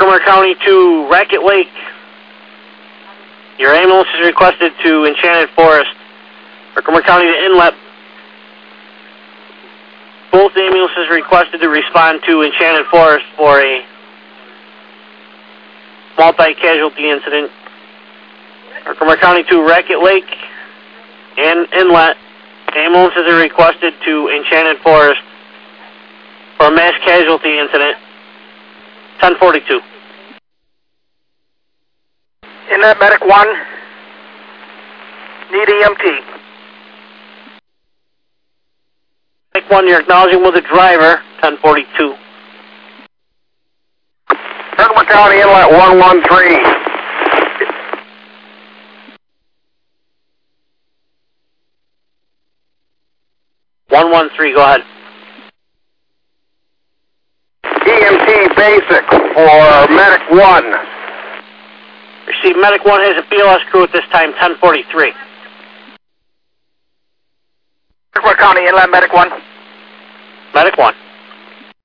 Herkimer County to Racket Lake. Your ambulance is requested to Enchanted Forest. Herkimer County to Inlet. Both ambulances requested to respond to Enchanted Forest for a multi-casualty incident. Herkimer County to Racket Lake and Inlet. Ambulances are requested to Enchanted Forest for a mass casualty incident. 1042. Inlet Medic 1. Need EMT. Medic 1, you're acknowledging with the driver. 1042. Herkimer County Inlet 113. 113, go ahead. EMT basic for Medic 1. Receive Medic 1 has a BLS crew at this time, 1043. Herkimer County Inlet Medic 1. Medic 1.